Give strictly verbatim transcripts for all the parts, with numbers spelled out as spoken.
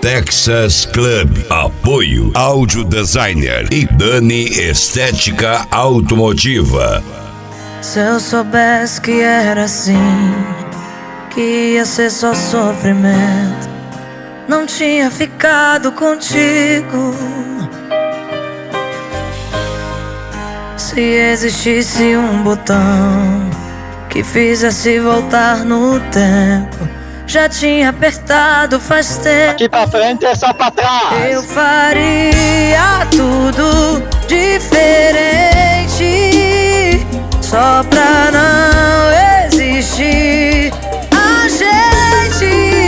Texas Club. Apoio Áudio Designer e Dani Estética Automotiva. Se eu soubesse que era assim, que ia ser só sofrimento, não tinha ficado contigo. Se existisse um botão que fizesse voltar no tempo, já tinha apertado faz tempo. Aqui pra frente é só pra trás. Eu faria tudo diferente, só pra não existir a gente.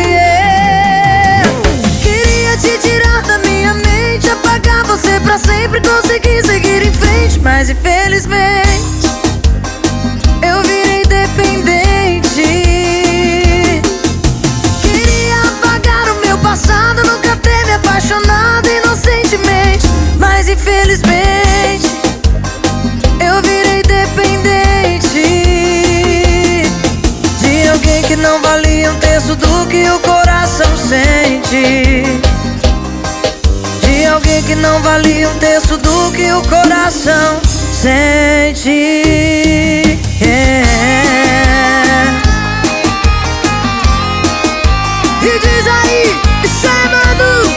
Eu queria te tirar da minha mente, apagar você pra sempre, conseguir seguir em frente, mas infelizmente eu virei dependente. Queria apagar o meu passado, nunca ter me apaixonado inocentemente, mas infelizmente eu virei dependente de alguém que não valia um terço do que o coração sente. De alguém que não valia um terço do que o coração sente. Yeah. E diz aí, chamando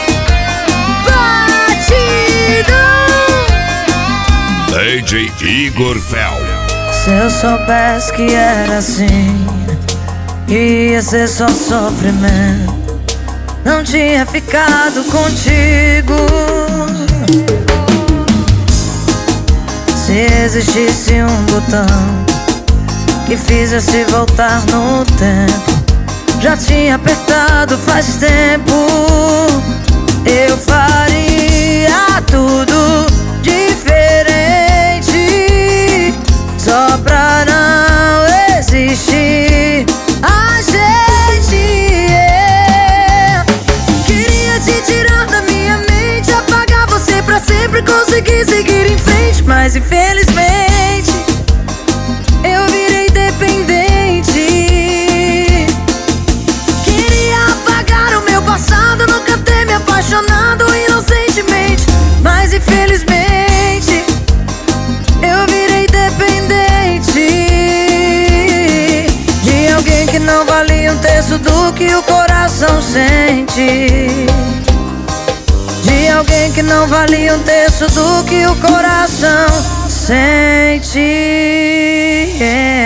Batidão. D J Igor Fel. Se eu soubesse que era assim, ia ser só sofrimento, não tinha ficado contigo. Se existisse um botão que fizesse voltar no tempo, já tinha apertado faz tempo. Eu faria tudo diferente, só pra não existir a gente. Yeah. Queria te tirar da minha mente, apagar você pra sempre, conseguir seguir em frente, mas infelizmente eu virei dependente. Queria apagar o meu passado, nunca ter me apaixonado inocentemente, mas infelizmente eu virei dependente de alguém que não valia um terço do que o coração sente. De alguém que não valia um terço do que o coração sente. Yeah.